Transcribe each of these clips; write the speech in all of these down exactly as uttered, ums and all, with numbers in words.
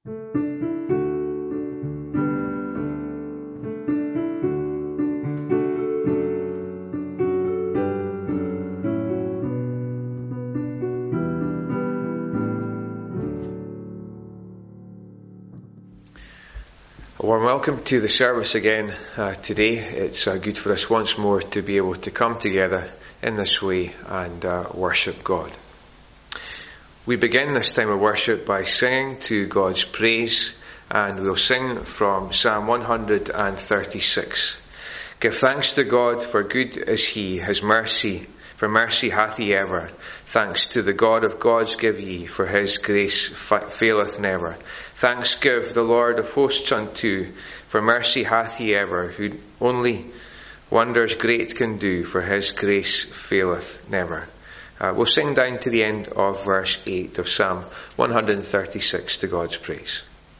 A warm welcome to the service again uh, today. It's uh, good for us once more to be able to come together in this way and uh, worship God. We begin this time of worship by singing to God's praise, and we'll sing from Psalm one thirty-six. Give thanks to God, for good is He, His mercy, for mercy hath He ever. Thanks to the God of gods give ye, for His grace faileth never. Thanks give the Lord of hosts unto, for mercy hath He ever, who only wonders great can do, for His grace faileth never. Uh, we'll sing down to the end of verse eight of Psalm one thirty-six to God's praise.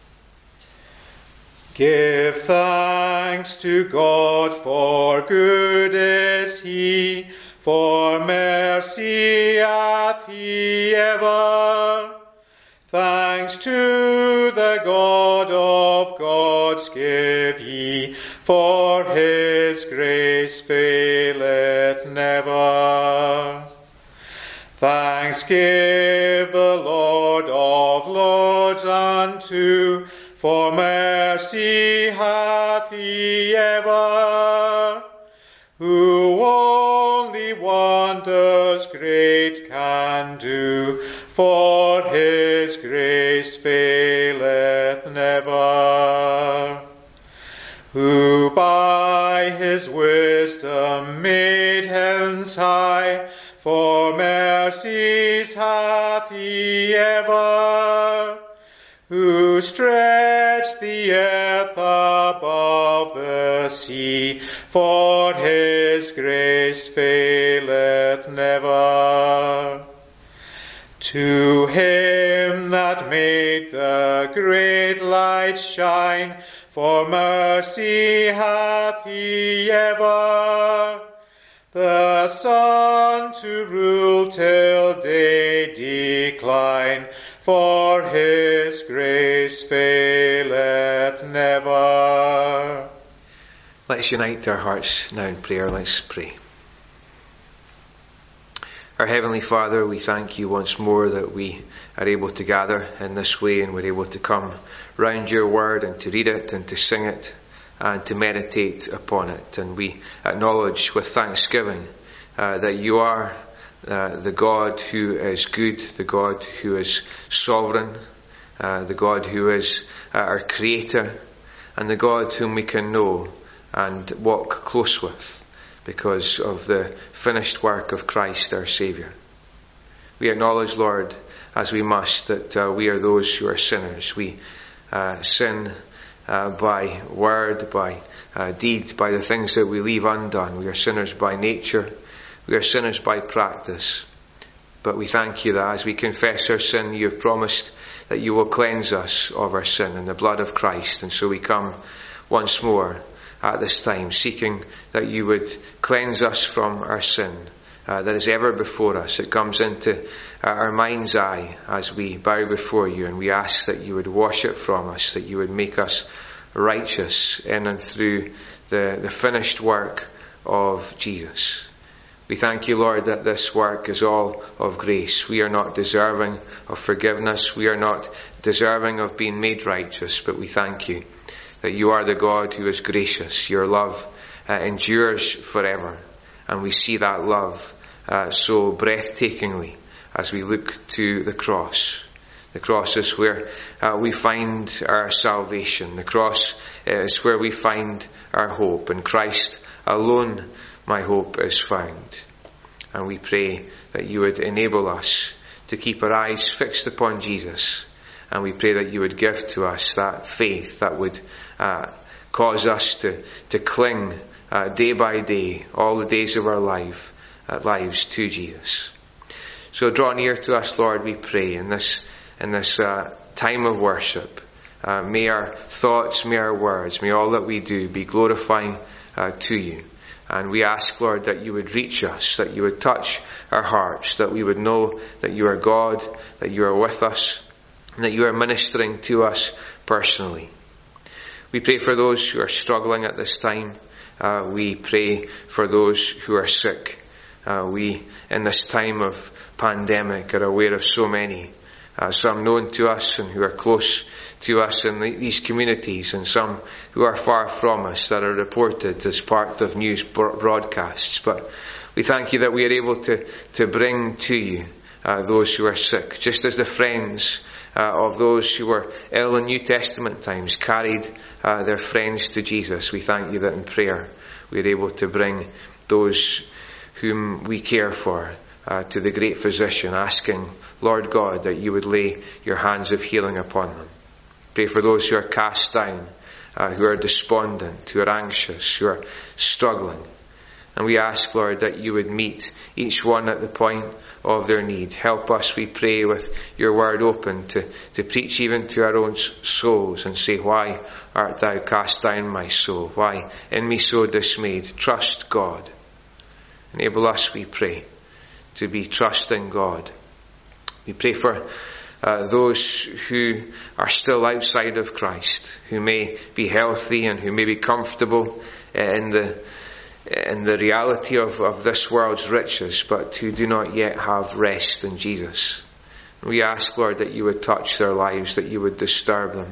Give thanks to God, for good is He, for mercy hath He ever. Thanks to the God of gods give ye, for His grace faileth never. Thanks give the Lord of lords unto, for mercy hath He ever, who only wonders great can do, for His grace faileth never. Who by His wisdom made heavens high, for mercies hath He ever, who stretched the earth above the sea, for His grace faileth never. To Him that made the great light shine, for mercy hath He ever, the sun to rule till day decline, for His grace faileth never. Let's unite our hearts now in prayer. Let's pray. Our Heavenly Father, we thank You once more that we are able to gather in this way, and we're able to come round Your word and to read it and to sing it and to meditate upon it. And we acknowledge with thanksgiving uh, that You are uh, the God who is good, the God who is sovereign, uh, the God who is uh, our Creator, and the God whom we can know and walk close with because of the finished work of Christ our Saviour. We acknowledge, Lord, as we must, that uh, we are those who are sinners. We uh, sin uh, by word, by uh, deed, by the things that we leave undone. We are sinners by nature. We are sinners by practice. But we thank You that as we confess our sin, You have promised that You will cleanse us of our sin in the blood of Christ. And so we come once more at this time, seeking that You would cleanse us from our sin uh, that is ever before us. It comes into uh, our mind's eye as we bow before You, and we ask that You would wash it from us, that You would make us righteous in and through the, the finished work of Jesus. We thank You, Lord, that this work is all of grace. We are not deserving of forgiveness. We are not deserving of being made righteous, but we thank You that You are the God who is gracious. Your love uh, endures forever. And we see that love uh, so breathtakingly as we look to the cross. The cross is where uh, we find our salvation. The cross is where we find our hope. In Christ alone my hope is found. And we pray that You would enable us to keep our eyes fixed upon Jesus. And we pray that You would give to us that faith that would uh, cause us to, to cling uh, day by day, all the days of our life, uh, lives to Jesus. So draw near to us, Lord, we pray, in this, in this uh, time of worship. Uh, may our thoughts, may our words, may all that we do be glorifying uh, to You. And we ask, Lord, that You would reach us, that You would touch our hearts, that we would know that You are God, that You are with us, and that you are ministering to us personally. We pray for those who are struggling at this time. Uh, we pray for those who are sick. Uh, we, in this time of pandemic, are aware of so many, uh, some known to us and who are close to us in the, these communities, and some who are far from us that are reported as part of news broadcasts. But we thank you that we are able to, to bring to you uh, those who are sick, just as the friends uh, of those who were ill in New Testament times carried uh, their friends to Jesus. We thank you that in prayer we are able to bring those whom we care for uh, to the great physician, asking, Lord God, that you would lay your hands of healing upon them. Pray for those who are cast down, uh, who are despondent, who are anxious, who are struggling. And we ask, Lord, that you would meet each one at the point of their need. Help us, we pray, with your word open to, to preach even to our own souls and say, why art thou cast down, my soul? Why in me so dismayed? Trust God. Enable us, we pray, to be trusting God. We pray for uh, those who are still outside of Christ, who may be healthy and who may be comfortable in the in the reality of, of this world's riches, but who do not yet have rest in Jesus. We ask, Lord, that you would touch their lives, that you would disturb them,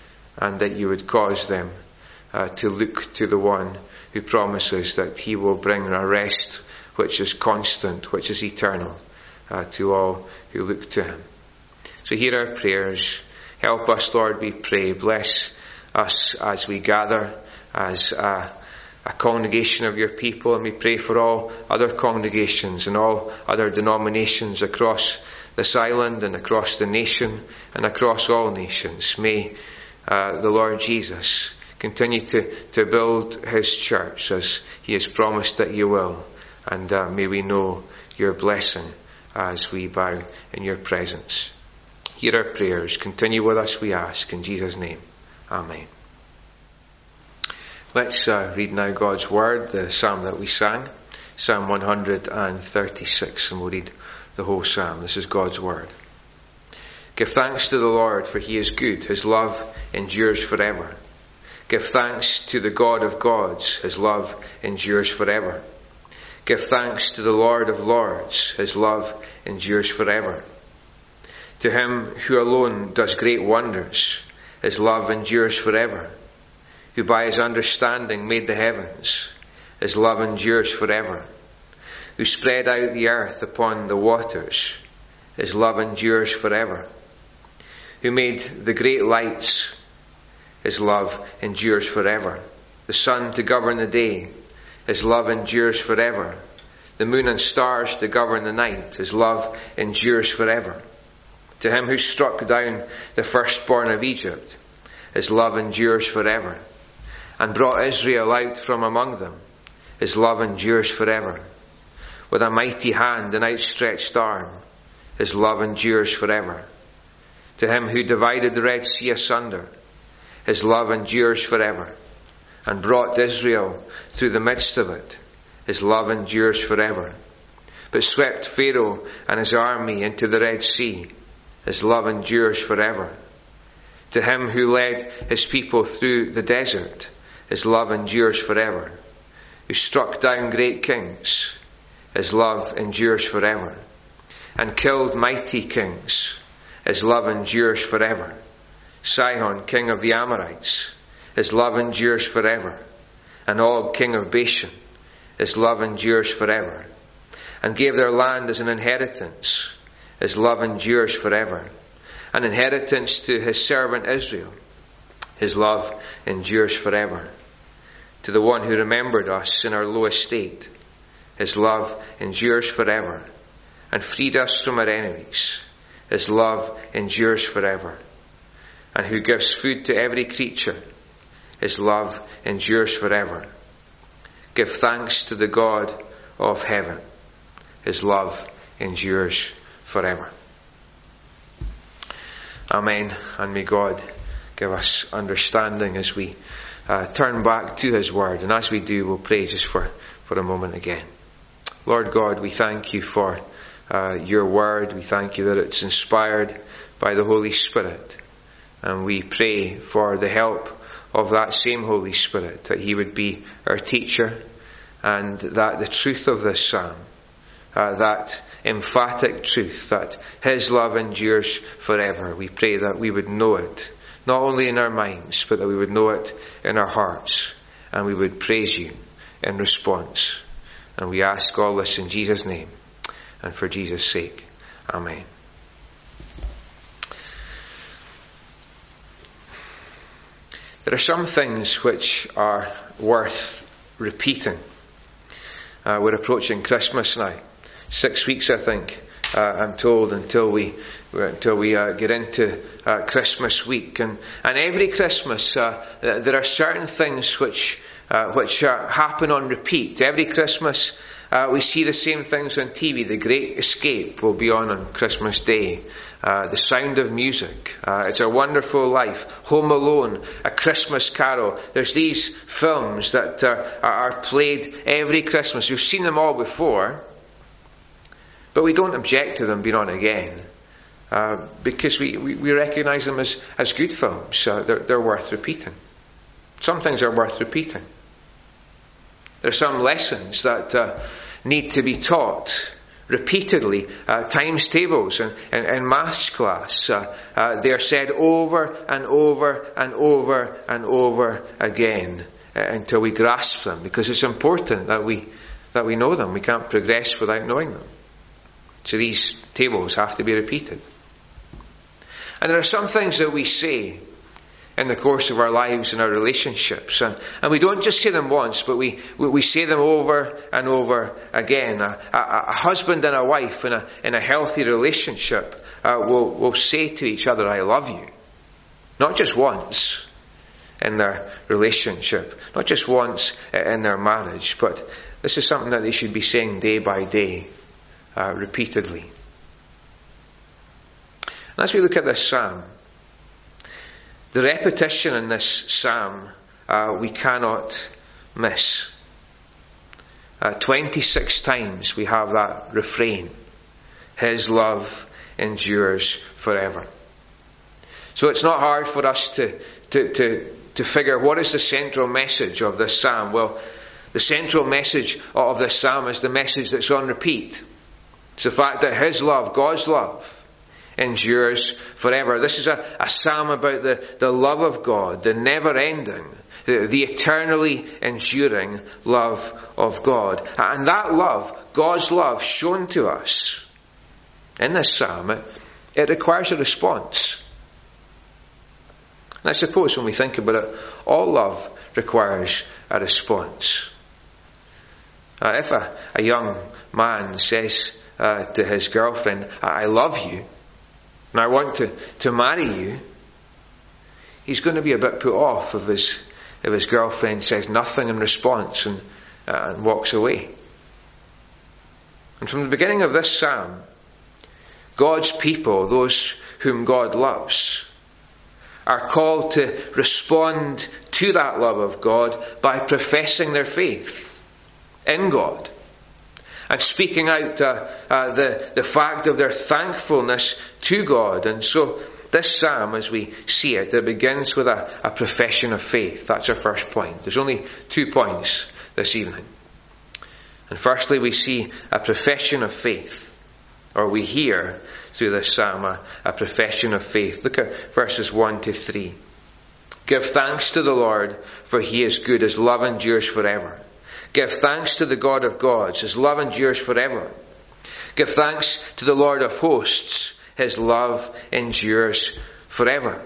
and that you would cause them uh, to look to the one who promises that he will bring a rest which is constant, which is eternal, uh, to all who look to him. So hear our prayers. Help us, Lord, we pray. Bless us as we gather as a, a congregation of your people, and we pray for all other congregations and all other denominations across this island and across the nation and across all nations. May uh, the Lord Jesus continue to, to build his church as he has promised that he will. And uh, may we know your blessing as we bow in your presence. Hear our prayers. Continue with us, we ask. In Jesus' name. Amen. Let's uh, read now God's word, the psalm that we sang, Psalm one hundred thirty-six, and we'll read the whole psalm. This is God's word. Give thanks to the Lord, for he is good. His love endures forever. Give thanks to the God of gods. His love endures forever. Give thanks to the Lord of lords. His love endures forever. To him who alone does great wonders, his love endures forever. Who by his understanding made the heavens, his love endures forever. Who spread out the earth upon the waters, his love endures forever. Who made the great lights, his love endures forever. The sun to govern the day, his love endures forever. The moon and stars to govern the night, his love endures forever. To him who struck down the firstborn of Egypt, his love endures forever. And brought Israel out from among them, his love endures forever. With a mighty hand and outstretched arm, his love endures forever. To him who divided the Red Sea asunder, his love endures forever. And brought Israel through the midst of it, his love endures forever. But swept Pharaoh and his army into the Red Sea, his love endures forever. To him who led his people through the desert, his love endures forever. Who struck down great kings, his love endures forever. And killed mighty kings, his love endures forever. Sihon, king of the Amorites, his love endures forever. And Og, king of Bashan, his love endures forever. And gave their land as an inheritance, his love endures forever. An inheritance to his servant Israel, his love endures forever. To the one who remembered us in our low estate, his love endures forever. And freed us from our enemies, his love endures forever. And who gives food to every creature, his love endures forever. Give thanks to the God of heaven, his love endures forever. Amen. And may God give us understanding as we uh, turn back to his word. And as we do, we'll pray just for, for a moment again. Lord God, we thank you for uh, your word. We thank you that it's inspired by the Holy Spirit. And we pray for the help of that same Holy Spirit, that he would be our teacher, and that the truth of this psalm, uh, that emphatic truth, that his love endures forever, we pray that we would know it, not only in our minds, but that we would know it in our hearts, and we would praise you in response. And we ask all this in Jesus' name and for Jesus' sake. Amen. There are some things which are worth repeating. Uh, we're approaching Christmas now. Six weeks, I think, uh, I'm told, until we until we uh, get into uh, Christmas week. And and every Christmas, uh, there are certain things which uh, which uh, happen on repeat. Every Christmas, uh, we see the same things on T V. The Great Escape will be on on Christmas Day. Uh, the Sound of Music. Uh, It's a Wonderful Life. Home Alone. A Christmas Carol. There's these films that uh, are played every Christmas. We've seen them all before, but we don't object to them being on again, uh, because we, we, we recognise them as, as good films. Uh, they're, they're worth repeating. Some things are worth repeating. There are some lessons that uh, need to be taught repeatedly. Uh, times tables and, and, and maths class. Uh, uh, they are said over and over and over and over again uh, until we grasp them, because it's important that we that we know them. We can't progress without knowing them. So these tables have to be repeated. And there are some things that we say in the course of our lives and our relationships. And, and we don't just say them once, but we, we, we say them over and over again. A, a, a husband and a wife in a, in a healthy relationship uh, will, will say to each other, I love you. Not just once in their relationship, not just once in their marriage, but this is something that they should be saying day by day, uh, repeatedly. And as we look at this psalm, the repetition in this psalm uh, we cannot miss. Uh, twenty-six times we have that refrain. His love endures forever. So it's not hard for us to, to, to, to figure what is the central message of this psalm. Well, the central message of this psalm is the message that's on repeat. It's the fact that his love, God's love, endures forever. This is a, a psalm about the, the love of God, the never-ending, the, the eternally enduring love of God. And that love, God's love shown to us in this psalm, it, it requires a response. And I suppose when we think about it, all love requires a response. Uh, if a, a young man says uh, to his girlfriend, I love you, and I want to, to marry you, he's going to be a bit put off if his, if his girlfriend says nothing in response and, uh, and walks away. And from the beginning of this psalm, God's people, those whom God loves, are called to respond to that love of God by professing their faith in God and speaking out uh, uh, the, the fact of their thankfulness to God. And so this psalm, as we see it, it begins with a, a profession of faith. That's our first point. There's only two points this evening. And firstly, we see a profession of faith, or we hear through this psalm a, a profession of faith. Look at verses one to three. Give thanks to the Lord, for he is good. His love endures forever. Give thanks to the God of gods. His love endures forever. Give thanks to the Lord of hosts. His love endures forever.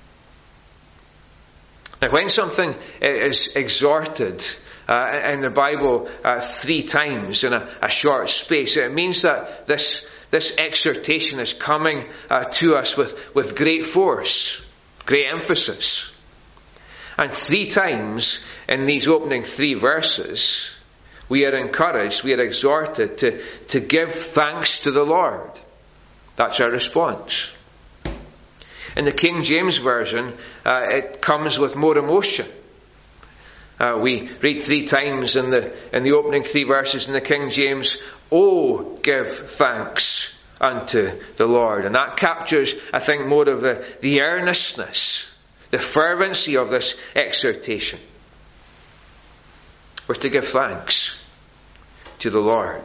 Now, when something is exhorted uh, in the Bible uh, three times in a, a short space, it means that this this exhortation is coming uh, to us with, with great force, great emphasis. And three times in these opening three verses, we are encouraged, we are exhorted to, to give thanks to the Lord. That's our response. In the King James Version, uh, it comes with more emotion. Uh, we read three times in the in the opening three verses in the King James, "Oh, give thanks unto the Lord." And that captures, I think, more of the, the earnestness, the fervency of this exhortation. We're to give thanks to the Lord.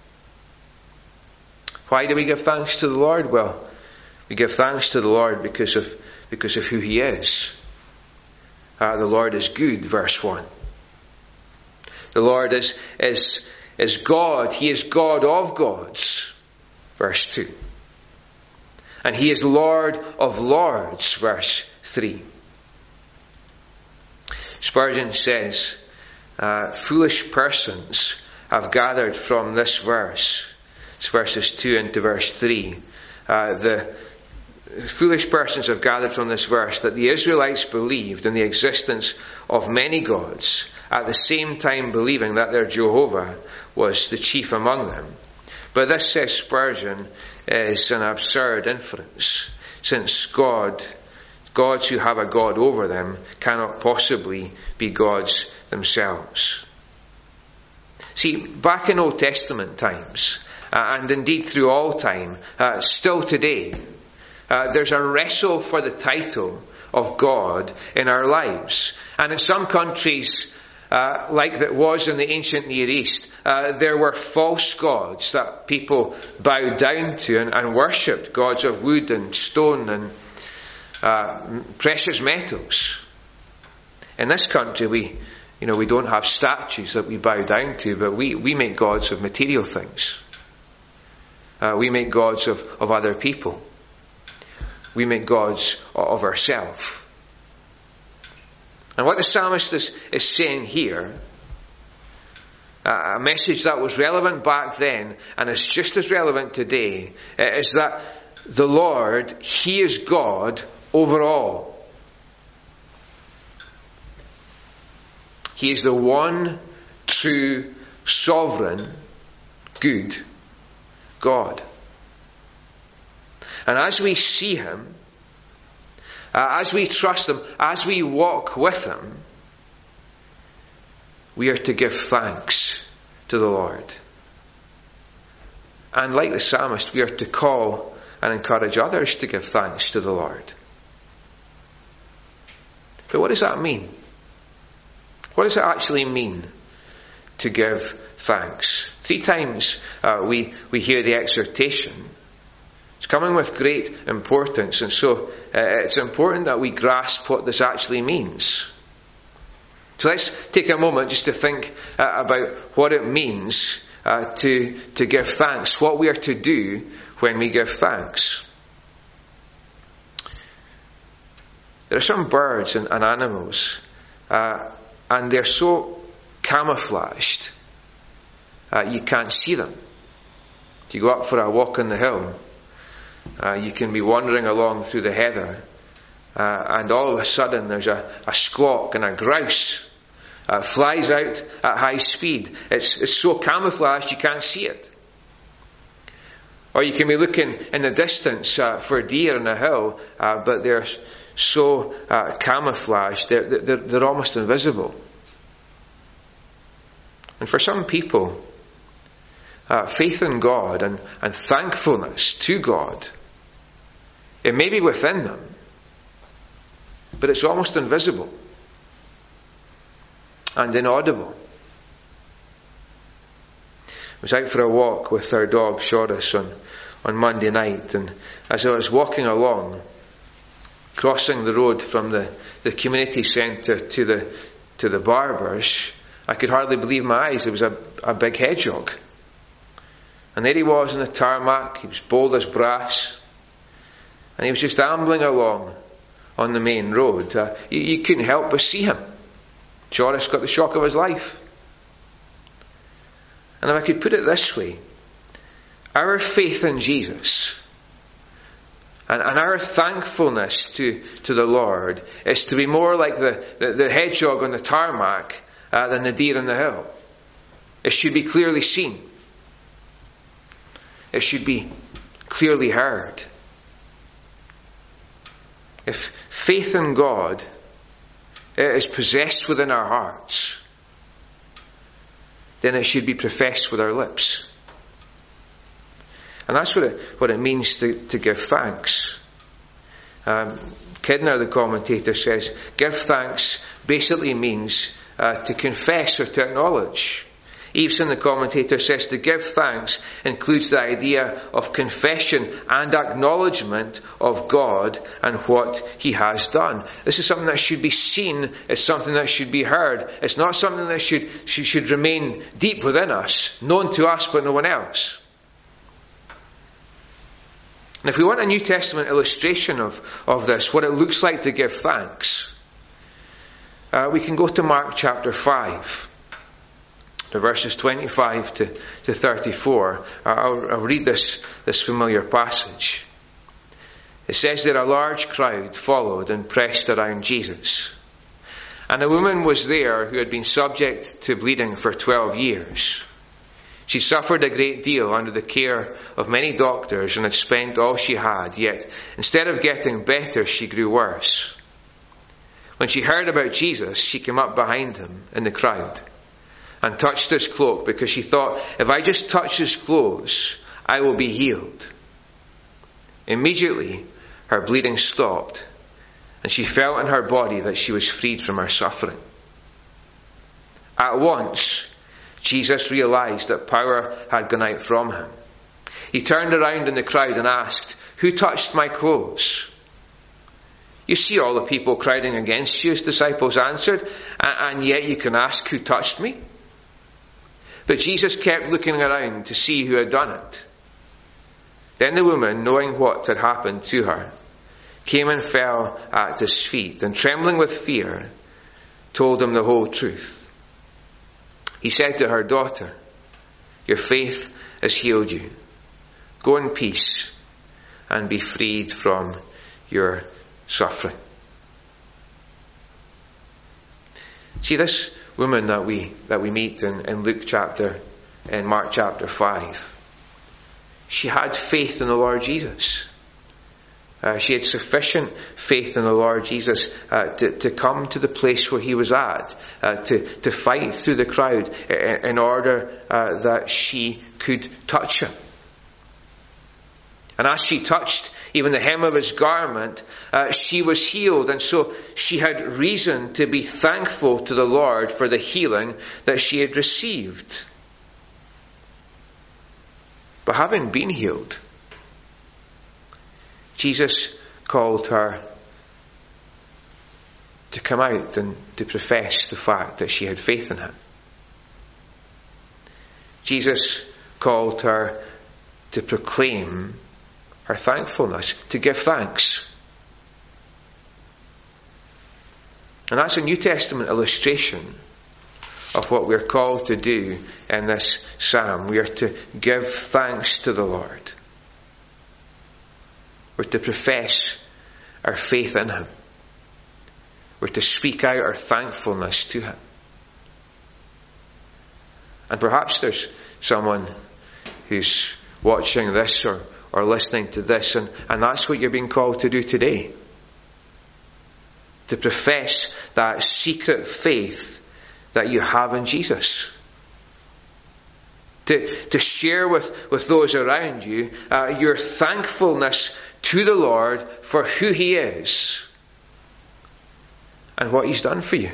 Why do we give thanks to the Lord? Well, we give thanks to the Lord because of because of who He is. Uh, the Lord is good, verse one. The Lord is, is, is God. He is God of gods, verse two. And He is Lord of lords, verse three. Spurgeon says, uh, foolish persons have gathered from this verse, it's verses two into verse three, uh, the foolish persons have gathered from this verse that the Israelites believed in the existence of many gods, at the same time believing that their Jehovah was the chief among them. But this, says Spurgeon, is an absurd inference, since God, gods who have a God over them cannot possibly be gods themselves. See, back in Old Testament times, uh, and indeed through all time, uh, still today, Uh, there's a wrestle for the title of God in our lives. And in some countries, uh, like that was in the ancient Near East, uh, there were false gods that people bowed down to and, and worshipped, gods of wood and stone and uh, precious metals. In this country, we, you know, we don't have statues that we bow down to, but we, we make gods of material things. Uh, we make gods of, of other people. We make gods of ourselves. And what the psalmist is, is saying here, uh, a message that was relevant back then and is just as relevant today, uh, is that the Lord, He is God over all. He is the one true, sovereign, good God. And as we see Him, uh, as we trust Him, as we walk with Him, we are to give thanks to the Lord. And like the psalmist, we are to call and encourage others to give thanks to the Lord. But what does that mean? What does it actually mean to give thanks? Three times uh, we, we hear the exhortation. It's coming with great importance, and so uh, it's important that we grasp what this actually means. So let's take a moment just to think uh, about what it means uh, to, to give thanks, what we are to do when we give thanks. There are some birds and, and animals, uh, and they're so camouflaged, uh, you can't see them. If you go up for a walk on the hill, Uh, you can be wandering along through the heather, uh, and all of a sudden there's a, a squawk, and a grouse uh, flies out at high speed. It's, it's so camouflaged you can't see it. Or you can be looking in the distance uh, for deer on a hill, uh, but they're so uh, camouflaged, they're, they're, they're almost invisible. And for some people, uh, faith in God and, and thankfulness to God, it may be within them, but it's almost invisible and inaudible. I was out for a walk with our dog Shoris on, on Monday night, and as I was walking along, crossing the road from the, the community centre to the to the barbers, I could hardly believe my eyes. There was a, a big hedgehog. And there he was on the tarmac. He was bold as brass. And he was just ambling along on the main road. Uh, you, you couldn't help but see him. Joris got the shock of his life. And if I could put it this way, our faith in Jesus and, and our thankfulness to, to the Lord is to be more like the, the, the hedgehog on the tarmac uh, than the deer on the hill. It should be clearly seen. It should be clearly heard. If faith in God it is possessed within our hearts, then it should be professed with our lips. And that's what it, what it means to, to give thanks. Um, Kidner, the commentator, says, give thanks basically means uh, to confess or to acknowledge. Eveson, the commentator, says to give thanks includes the idea of confession and acknowledgement of God and what He has done. This is something that should be seen. It's something that should be heard. It's not something that should, should, should remain deep within us, known to us but no one else. And if we want a New Testament illustration of, of this, what it looks like to give thanks, uh, we can go to Mark chapter five. Verses twenty-five to, to thirty-four. I'll, I'll read this, this familiar passage. It says that a large crowd followed and pressed around Jesus. And a woman was there who had been subject to bleeding for twelve years. She suffered a great deal under the care of many doctors and had spent all she had, yet instead of getting better, she grew worse. When she heard about Jesus, she came up behind him in the crowd and touched his cloak, because she thought, if I just touch his clothes, I will be healed. Immediately, her bleeding stopped, and she felt in her body that she was freed from her suffering. At once, Jesus realized that power had gone out from him. He turned around in the crowd and asked, who touched my clothes? You see all the people crowding against you, his disciples answered, and yet you can ask, who touched me? But Jesus kept looking around to see who had done it. Then the woman, knowing what had happened to her, came and fell at his feet, and trembling with fear, told him the whole truth. He said to her, daughter, your faith has healed you. Go in peace and be freed from your suffering. See, this woman that we that we meet in, in Luke chapter, in Mark chapter five, she had faith in the Lord Jesus. Uh, she had sufficient faith in the Lord Jesus uh, to, to come to the place where he was at, uh, to, to fight through the crowd in, in order uh, that she could touch him. And as she touched even the hem of his garment, uh, she was healed. And so she had reason to be thankful to the Lord for the healing that she had received. But having been healed, Jesus called her to come out and to profess the fact that she had faith in him. Jesus called her to proclaim her thankfulness, to give thanks. And that's a New Testament illustration of what we're called to do in this psalm. We are to give thanks to the Lord. We're to profess our faith in him. We're to speak out our thankfulness to him. And perhaps there's someone who's watching this or, or listening to this, and, and that's what you're being called to do today. To profess that secret faith that you have in Jesus. To, to share with, with those around you uh, your thankfulness to the Lord for who he is and what he's done for you.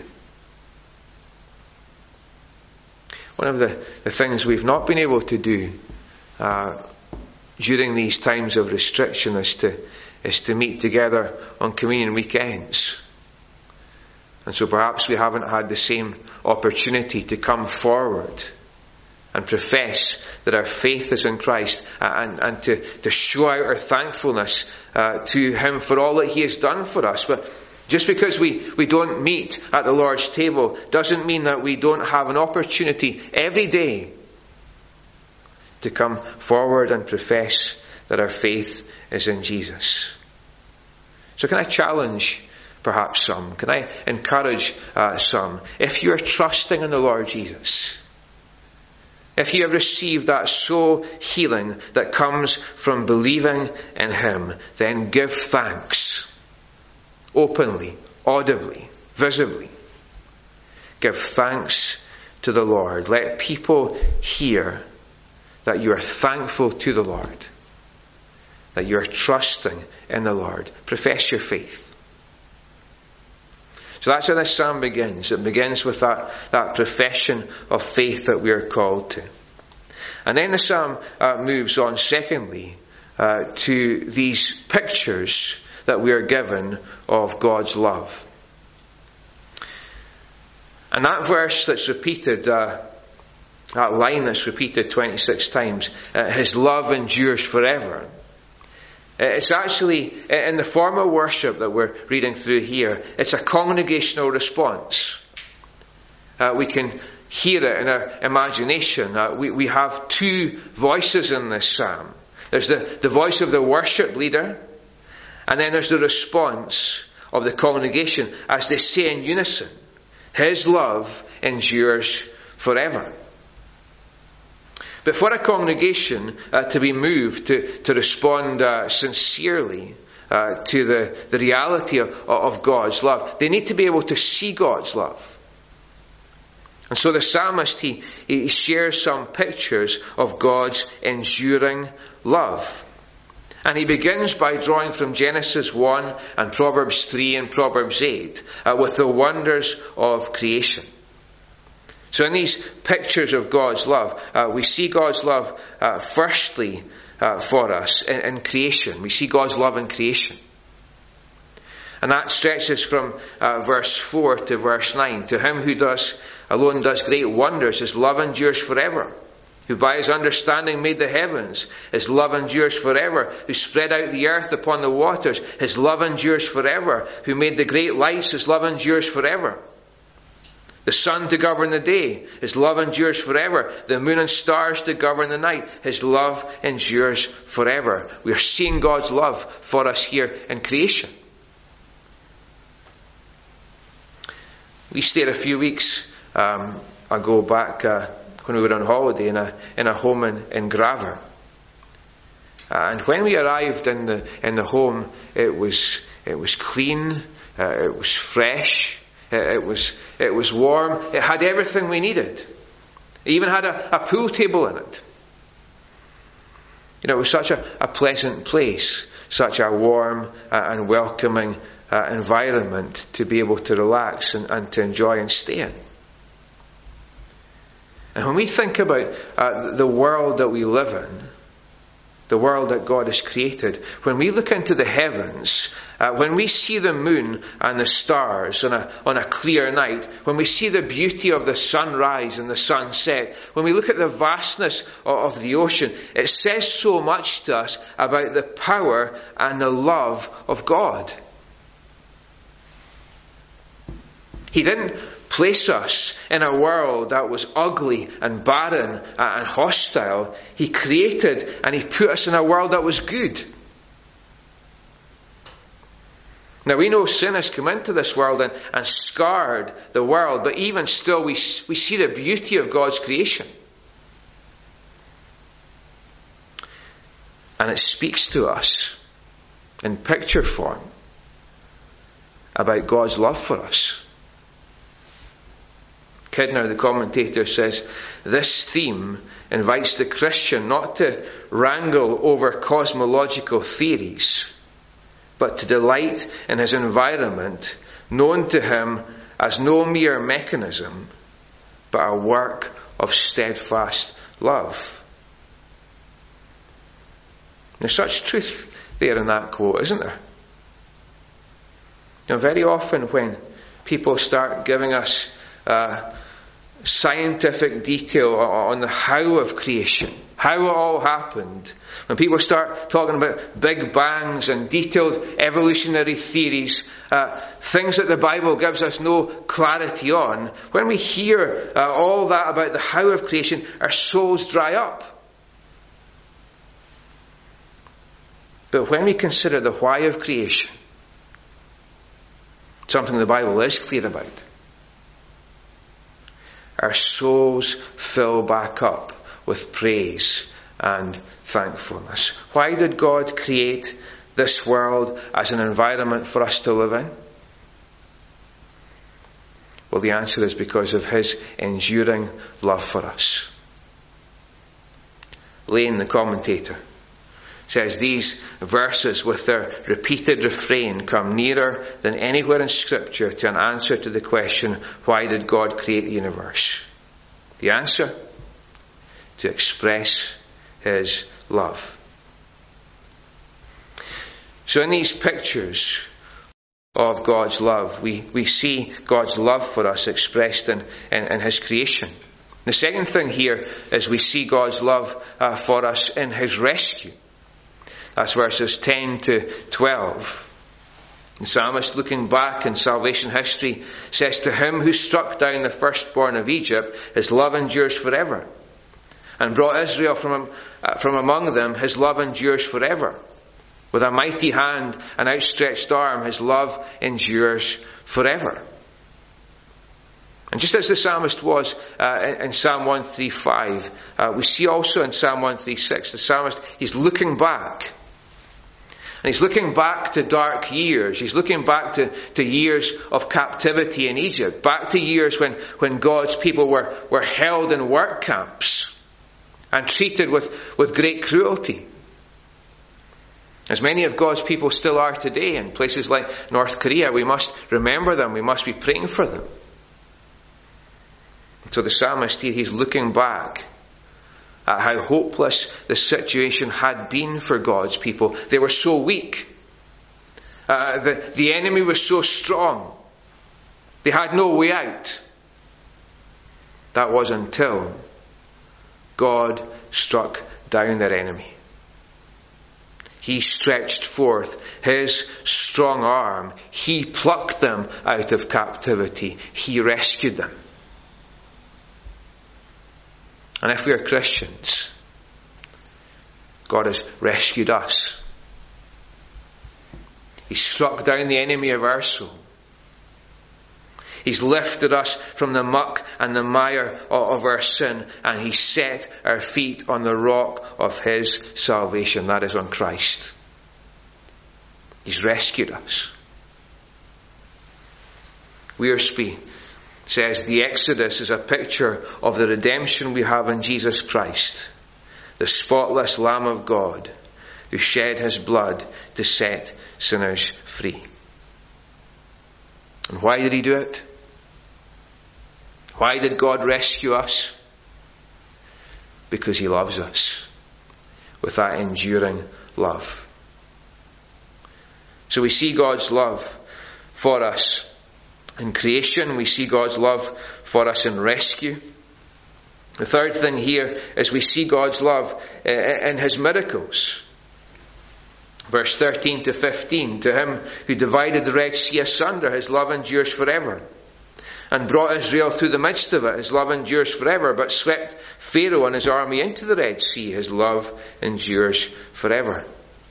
One of the, the things we've not been able to do uh, during these times of restriction is to, is to meet together on communion weekends. And so perhaps we haven't had the same opportunity to come forward and profess that our faith is in Christ, and, and to, to show out our thankfulness uh, to him for all that he has done for us. But just because we, we don't meet at the Lord's table doesn't mean that we don't have an opportunity every day to come forward and profess that our faith is in Jesus. So can I challenge perhaps some? Can I encourage uh, some? If you're trusting in the Lord Jesus, if you have received that soul healing that comes from believing in him, then give thanks openly, audibly, visibly. Give thanks to the Lord. Let people hear that you are thankful to the Lord, that you are trusting in the Lord. Profess your faith. So that's how this psalm begins. It begins with that, that profession of faith that we are called to. And then the psalm uh, moves on, secondly, uh, to these pictures that we are given of God's love. And that verse that's repeated, uh, that line that's repeated twenty-six times, uh, His love endures forever. It's actually, in the form of worship that we're reading through here, it's a congregational response. Uh, we can hear it in our imagination. Uh, we, we have two voices in this psalm. There's the, the voice of the worship leader, and then there's the response of the congregation as they say in unison, His love endures forever. But for a congregation uh, to be moved, to, to respond uh, sincerely uh, to the, the reality of, of God's love, they need to be able to see God's love. And so the psalmist, he, he shares some pictures of God's enduring love. And he begins by drawing from Genesis one and Proverbs three and Proverbs eight uh, with the wonders of creation. So in these pictures of God's love, uh, we see God's love uh, firstly uh, for us in, in creation. We see God's love in creation. And that stretches from uh, verse four to verse nine. To Him who does alone does great wonders, His love endures forever. Who by His understanding made the heavens, His love endures forever. Who spread out the earth upon the waters, His love endures forever. Who made the great lights, His love endures forever. The sun to govern the day, His love endures forever. The moon and stars to govern the night, His love endures forever. We are seeing God's love for us here in creation. We stayed a few weeks um, ago back uh, when we were on holiday in a in a home in, in Graver. Uh, and when we arrived in the in the home, it was it was clean, uh, it was fresh. It was, it was warm. It had everything we needed. It even had a, a pool table in it. You know, it was such a, a pleasant place, such a warm uh, and welcoming uh, environment to be able to relax and, and to enjoy and stay in. And when we think about uh, the world that we live in, the world that God has created, when we look into the heavens, uh, when we see the moon and the stars on a, on a clear night, when we see the beauty of the sunrise and the sunset, when we look at the vastness of, of the ocean, it says so much to us about the power and the love of God. He didn't place us in a world that was ugly and barren and hostile. He created and He put us in a world that was good. Now we know sin has come into this world and, and scarred the world, but even still we, we see the beauty of God's creation. And it speaks to us in picture form about God's love for us. Kidner, the commentator, says, this theme invites the Christian not to wrangle over cosmological theories, but to delight in his environment, known to him as no mere mechanism, but a work of steadfast love. There's such truth there in that quote, isn't there? You know, very often when people start giving us uh, scientific detail on the how of creation, how it all happened, when people start talking about big bangs and detailed evolutionary theories, uh, things that the Bible gives us no clarity on, when we hear uh, all that about the how of creation, our souls dry up. But when we consider the why of creation, something the Bible is clear about, our souls fill back up with praise and thankfulness. Why did God create this world as an environment for us to live in? Well, the answer is because of his enduring love for us. Lane, the commentator, says these verses with their repeated refrain come nearer than anywhere in Scripture to an answer to the question, why did God create the universe? The answer? To express his love. So in these pictures of God's love, we, we see God's love for us expressed in, in, in his creation. The second thing here is we see God's love uh, for us in his rescue. That's verses ten to twelve. The psalmist, looking back in salvation history, says, to him who struck down the firstborn of Egypt, his love endures forever. And brought Israel from, uh, from among them, his love endures forever. With a mighty hand and outstretched arm, his love endures forever. And just as the psalmist was uh, in, in Psalm one thirty-five, uh, we see also in Psalm one thirty-six, the psalmist, he's looking back. And he's looking back to dark years. He's looking back to, to years of captivity in Egypt. Back to years when, when God's people were, were held in work camps and treated with, with great cruelty. As many of God's people still are today in places like North Korea, we must remember them. We must be praying for them. So the psalmist here, he's looking back at how hopeless the situation had been for God's people. They were so weak. Uh, the, the enemy was so strong. They had no way out. That was until God struck down their enemy. He stretched forth his strong arm. He plucked them out of captivity. He rescued them. And if we are Christians, God has rescued us. He struck down the enemy of our soul. He's lifted us from the muck and the mire of our sin, and he set our feet on the rock of his salvation. That is on Christ. He's rescued us. Wiersbe says the Exodus is a picture of the redemption we have in Jesus Christ, the spotless Lamb of God, who shed his blood to set sinners free. And why did he do it? Why did God rescue us? Because he loves us with that enduring love. So we see God's love for us in creation. We see God's love for us in rescue. The third thing here is we see God's love in his miracles. Verse thirteen to fifteen, to him who divided the Red Sea asunder, his love endures forever. And brought Israel through the midst of it, his love endures forever. But swept Pharaoh and his army into the Red Sea, his love endures forever.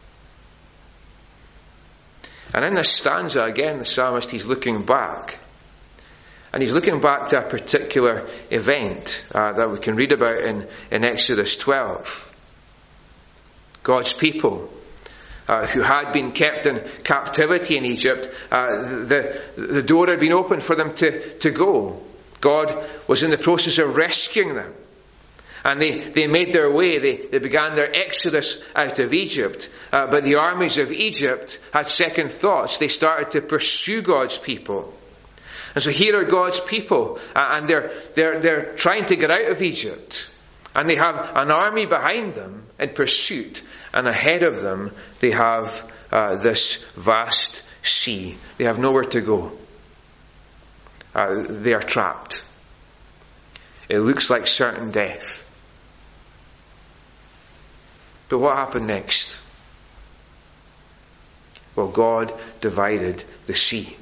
And in this stanza, again, the psalmist, he's looking back. And he's looking back to a particular event uh, that we can read about in, in Exodus twelve. God's people, uh, who had been kept in captivity in Egypt, uh, the, the door had been opened for them to, to go. God was in the process of rescuing them. And they, they made their way, they, they began their exodus out of Egypt. Uh, but the armies of Egypt had second thoughts. They started to pursue God's people. And so here are God's people, uh, and they're, they're, they're trying to get out of Egypt. And they have an army behind them in pursuit. And ahead of them, they have uh, this vast sea. They have nowhere to go. Uh, they are trapped. It looks like certain death. But what happened next? Well, God divided the sea.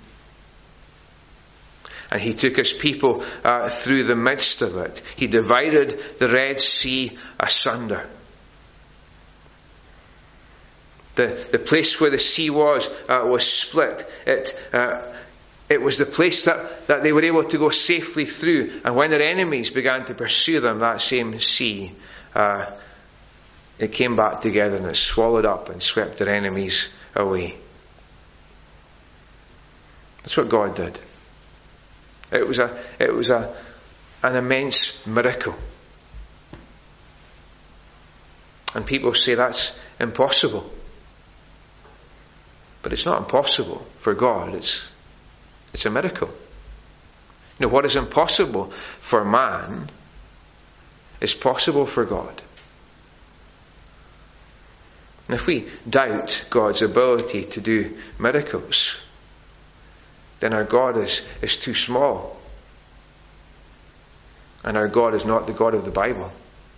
And he took his people uh, through the midst of it. He divided the Red Sea asunder. The, the place where the sea was, uh, was split. It, uh, it was the place that, that they were able to go safely through. And when their enemies began to pursue them, that same sea, uh, it came back together and it swallowed up and swept their enemies away. That's what God did. It was a, it was a, an immense miracle. And people say that's impossible. But it's not impossible for God. It's, it's a miracle. You know, what is impossible for man is possible for God. And if we doubt God's ability to do miracles, then our God is, is too small. And our God is not the God of the Bible.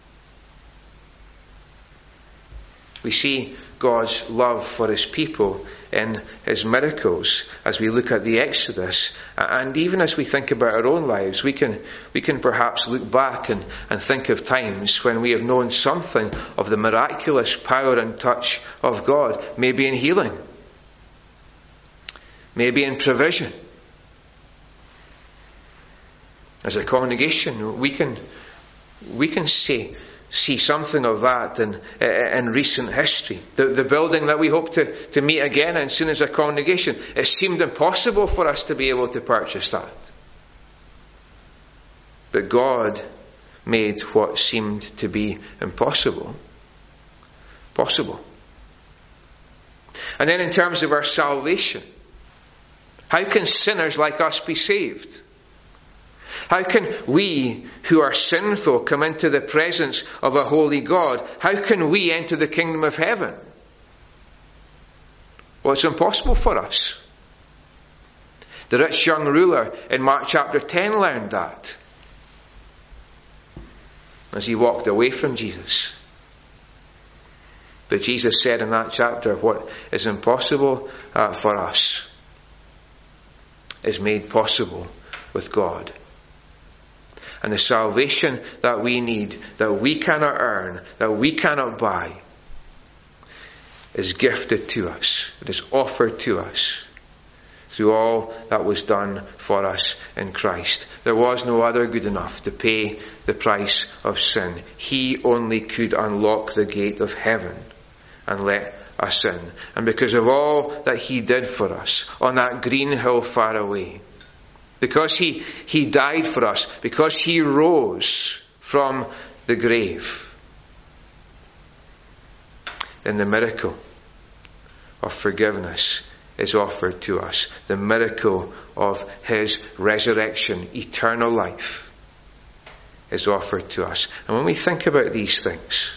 We see God's love for his people in his miracles as we look at the Exodus. And even as we think about our own lives, we can we can perhaps look back and, and think of times when we have known something of the miraculous power and touch of God. Maybe in healing. Maybe in provision. As a congregation, we can we can say see something of that in, in recent history. The, the building that we hope to, to meet again in soon as a congregation, it seemed impossible for us to be able to purchase that. But God made what seemed to be impossible possible. And then in terms of our salvation, how can sinners like us be saved? How can we, who are sinful, come into the presence of a holy God? How can we enter the kingdom of heaven? Well, it's impossible for us. The rich young ruler in Mark chapter ten learned that as he walked away from Jesus. But Jesus said in that chapter, what is impossible uh, for us is made possible with God. And the salvation that we need, that we cannot earn, that we cannot buy, is gifted to us. It is offered to us through all that was done for us in Christ. There was no other good enough to pay the price of sin. He only could unlock the gate of heaven and let us in. And because of all that he did for us on that green hill far away, because he, he died for us, because he rose from the grave, then the miracle of forgiveness is offered to us. The miracle of his resurrection, eternal life, is offered to us. And when we think about these things,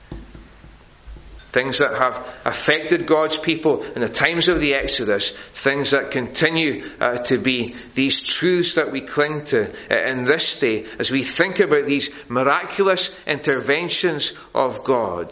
things that have affected God's people in the times of the Exodus, things that continue uh, to be these truths that we cling to uh, in this day, as we think about these miraculous interventions of God,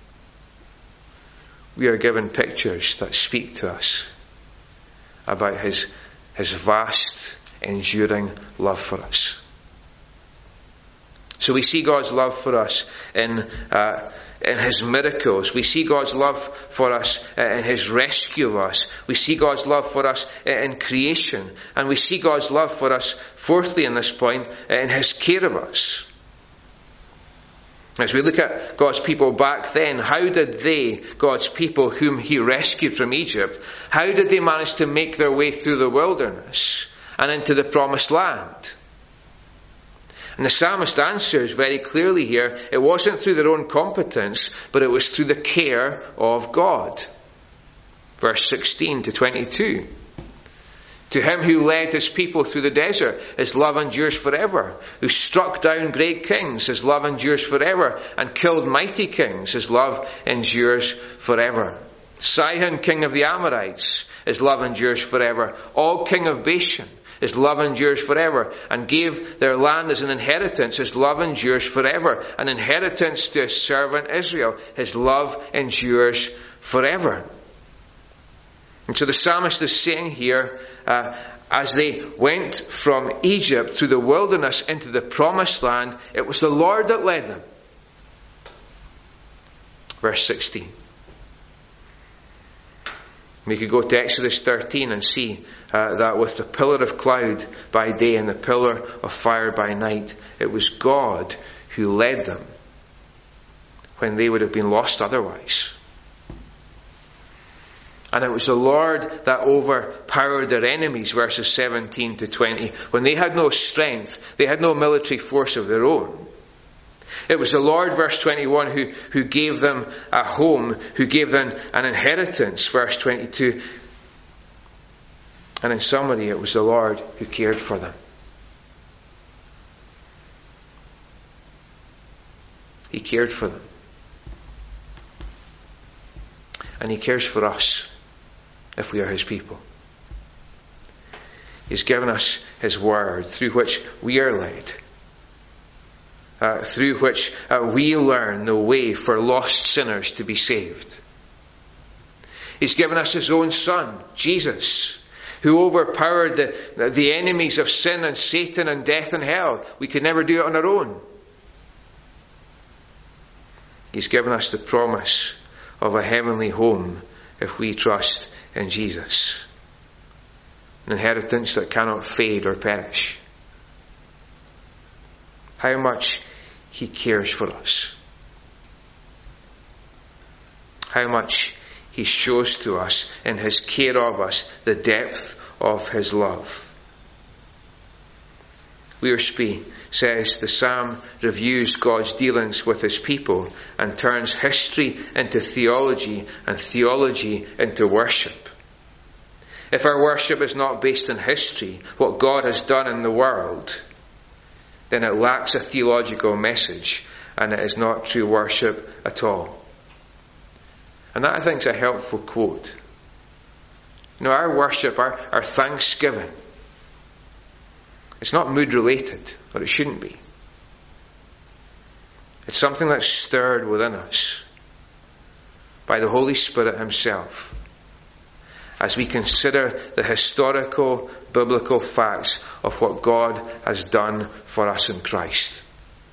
we are given pictures that speak to us about his, his vast, enduring love for us. So we see God's love for us in uh, in his miracles. We see God's love for us in his rescue of us. We see God's love for us in creation. And we see God's love for us, fourthly in this point, in his care of us. As we look at God's people back then, how did they, God's people whom he rescued from Egypt, how did they manage to make their way through the wilderness and into the promised land? And the psalmist answers very clearly here, it wasn't through their own competence, but it was through the care of God. Verse sixteen to twenty-two. To him who led his people through the desert, his love endures forever. Who struck down great kings, his love endures forever. And killed mighty kings, his love endures forever. Sihon, king of the Amorites, his love endures forever. Og, king of Bashan, his love endures forever, and gave their land as an inheritance. His love endures forever. An inheritance to his servant Israel. His love endures forever. And so the psalmist is saying here, uh, as they went from Egypt through the wilderness into the promised land, it was the Lord that led them. Verse sixteen. We could go to Exodus thirteen and see uh, that with the pillar of cloud by day and the pillar of fire by night, it was God who led them when they would have been lost otherwise. And it was the Lord that overpowered their enemies, verses seventeen to twenty, when they had no strength, they had no military force of their own. It was the Lord, verse twenty-one, who, who gave them a home, who gave them an inheritance, verse twenty-two. And in summary, it was the Lord who cared for them. He cared for them. And He cares for us if we are His people. He's given us His word through which we are led. Uh, through which uh, we learn the way for lost sinners to be saved. He's given us His own Son, Jesus, who overpowered the, the enemies of sin and Satan and death and hell. We could never do it on our own. He's given us the promise of a heavenly home if we trust in Jesus. An inheritance that cannot fade or perish. How much He cares for us. How much He shows to us in His care of us the depth of His love. Wiersbe says the psalm reviews God's dealings with His people and turns history into theology and theology into worship. If our worship is not based in history, what God has done in the world, then it lacks a theological message and it is not true worship at all. And that, I think, is a helpful quote. You know, our worship, our, our thanksgiving, it's not mood related, or it shouldn't be. It's something that's stirred within us by the Holy Spirit Himself as we consider the historical, biblical facts of what God has done for us in Christ.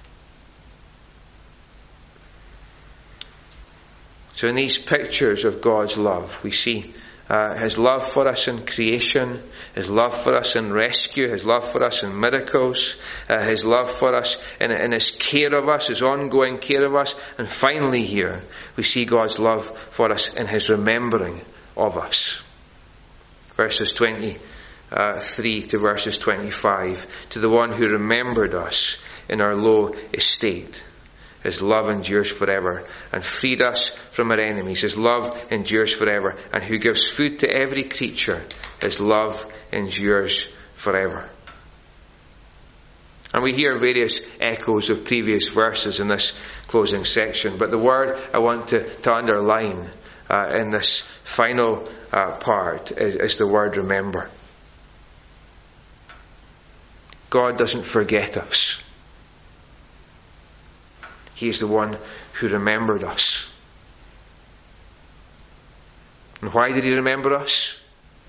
So in these pictures of God's love, we see uh, His love for us in creation, His love for us in rescue, His love for us in miracles, uh, His love for us in, in His care of us, His ongoing care of us, and finally here we see God's love for us in His remembering of us. Verses twenty-three to verses twenty-five, to the one who remembered us in our low estate. His love endures forever, and freed us from our enemies. His love endures forever, and who gives food to every creature. His love endures forever. And we hear various echoes of previous verses in this closing section, but the word I want to, to underline uh, in this final uh, part is, is the word remember. God doesn't forget us. He is the one who remembered us. And why did He remember us?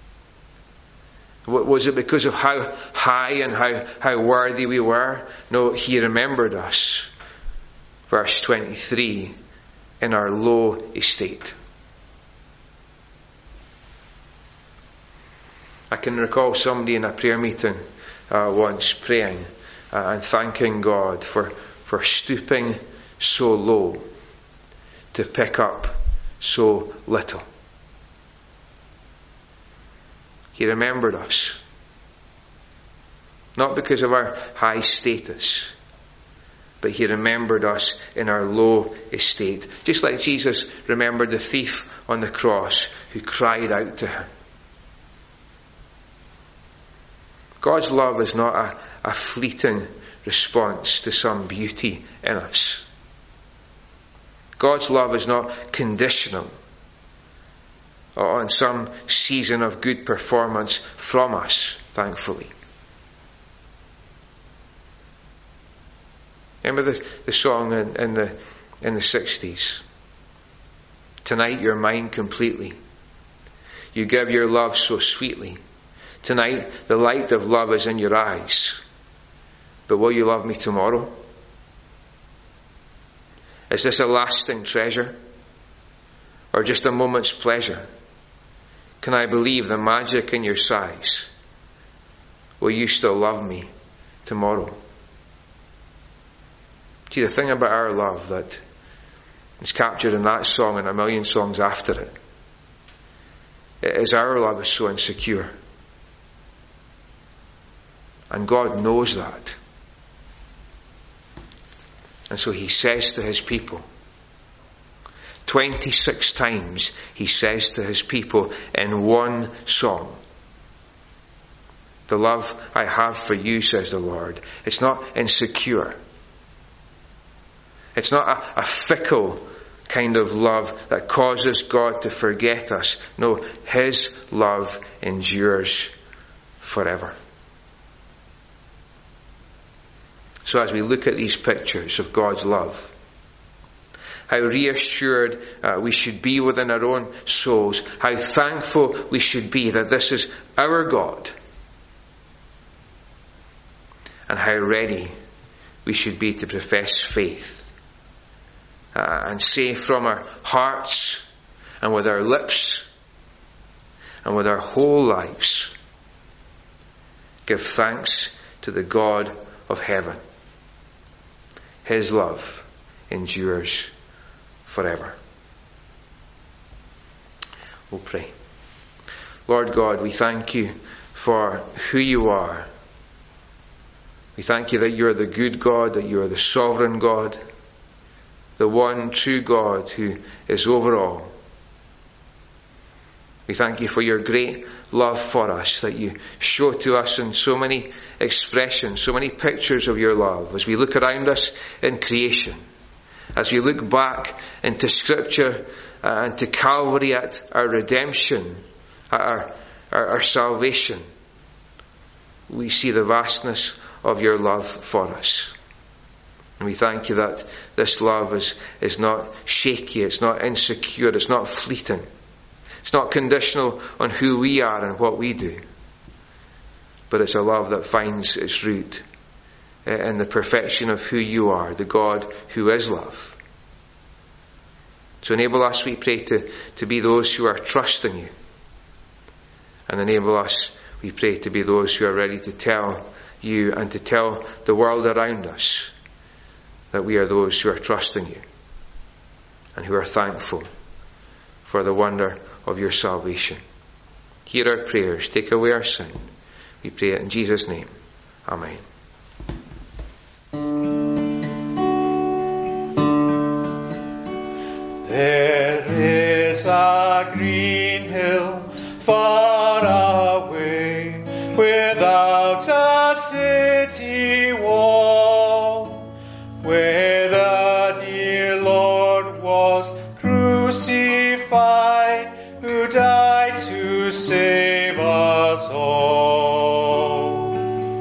Was it because of how high and how, how worthy we were? No, He remembered us. Verse twenty-three, in our low estate. I can recall somebody in a prayer meeting uh, once praying uh, and thanking God for, for stooping so low to pick up so little. He remembered us. Not because of our high status, but He remembered us in our low estate. Just like Jesus remembered the thief on the cross who cried out to Him. God's love is not a, a fleeting response to some beauty in us. God's love is not conditional on some season of good performance from us, thankfully. Remember the, the song in, in the in the sixties? Tonight you're mine completely. You give your love so sweetly. Tonight the light of love is in your eyes. But will you love me tomorrow? Is this a lasting treasure? Or just a moment's pleasure? Can I believe the magic in your sighs? Will you still love me tomorrow? See, the thing about our love that is captured in that song and a million songs after it is our love is so insecure. And God knows that. And so he says to his people, twenty-six times he says to his people in one song, the love I have for you, says the Lord, it's not insecure. It's not a, a fickle kind of love that causes God to forget us. No, his love endures forever. So as we look at these pictures of God's love, how reassured uh, we should be within our own souls, how thankful we should be that this is our God, and how ready we should be to profess faith uh, and say from our hearts and with our lips and with our whole lives, give thanks to the God of heaven. His love endures forever. We'll pray. Lord God, we thank you for who you are. We thank you that you are the good God, that you are the sovereign God, the one true God who is over all. We thank you for your great love for us, that you show to us in so many expressions, so many pictures of your love as we look around us in creation, as we look back into Scripture uh, and to Calvary at our redemption, at our, our, our salvation. We see the vastness of your love for us. And we thank you that this love is, is not shaky, it's not insecure, it's not fleeting. It's not conditional on who we are and what we do. But it's a love that finds its root in the perfection of who you are, the God who is love. So enable us, we pray, to, to be those who are trusting you. And enable us, we pray, to be those who are ready to tell you and to tell the world around us that we are those who are trusting you and who are thankful for the wonder of your salvation. Hear our prayers. Take away our sin. We pray it in Jesus' name. Amen. There is a green hill far away, without a city wall, where the dear Lord was crucified, who died to save us all.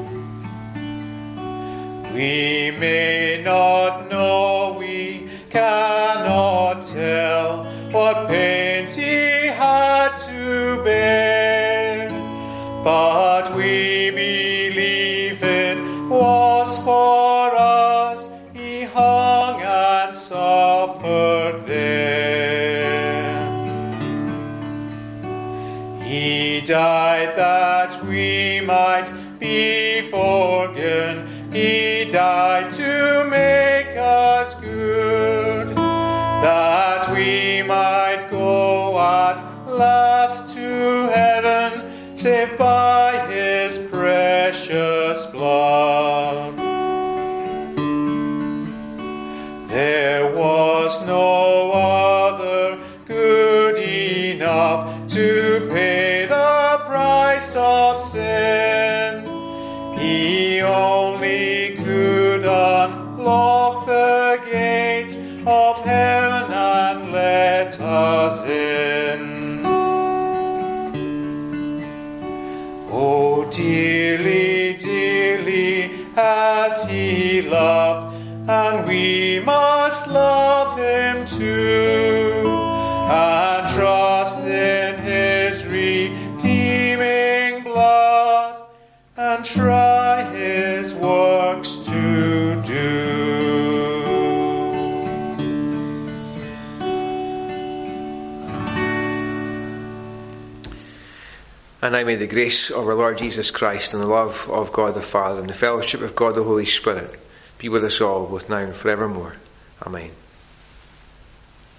We may not know, we cannot tell what pains he had to bear, but we believe it was for us he hung and suffered there. He died that we might be forgiven. He died to make us good, that we might go at last to heaven, saved by his precious blood. There was no other good enough to pay the price of sin. He only could unlock the gates of heaven and let us in. Oh, dearly, dearly has he loved, and we must love him too, and trust in his redeeming blood, and try his works to do. And now may the grace of our Lord Jesus Christ and the love of God the Father and the fellowship of God the Holy Spirit be with us all, both now and forevermore. Amen.